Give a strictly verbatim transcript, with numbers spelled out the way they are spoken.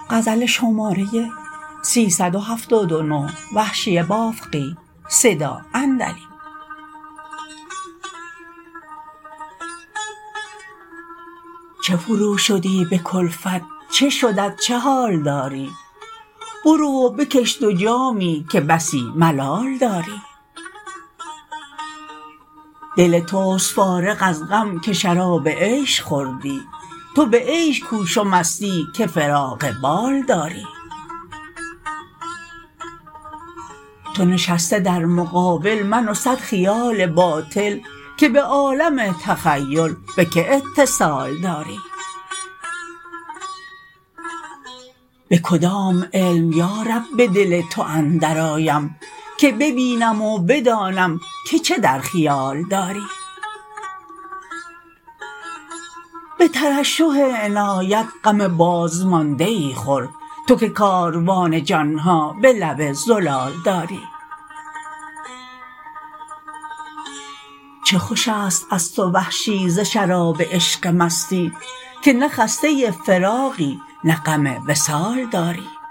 غزل شماره سیصد و هفتاد و نه وحشی بافقی صدا اندلی. چه فرو شدی به کلفت، چه شدت، چه حال داری؟ برو و بکش دو جامی که بسی ملال داری. دل توست فارغ از غم که شراب عیش خوردی، تو به عیش کوش و مستی که فراغ بال داری. تو نشسته در مقابل من و صد خیال باطل که به عالم تخیل به که اتصال داری. به کدام علم یارب به دل تو اندر آیم که ببینم و بدانم که چه در خیال داری. به ترشح عنایت غم بازمانده ای خور، تو که کاروان جان ها به لب زلال داری. چه خوش است از تو وحشی ز شراب عشق مستی که نه خسته فراقی نه غم وصال داری.